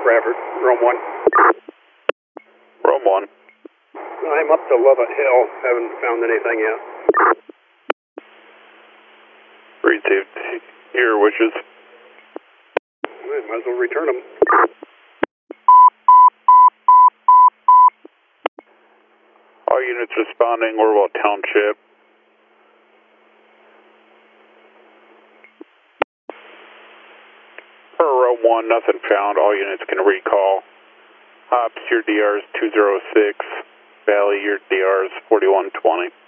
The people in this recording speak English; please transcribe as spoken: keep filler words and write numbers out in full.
Bradford, Rome one. Rome one. I'm up to Lovett Hill. Haven't found anything yet. Received your wishes. I might as well return them. All units responding, Orwell Township. For Rome one, nothing found. All units can recall. Ops, your D R is two zero six. Valley, your D R is forty-one twenty.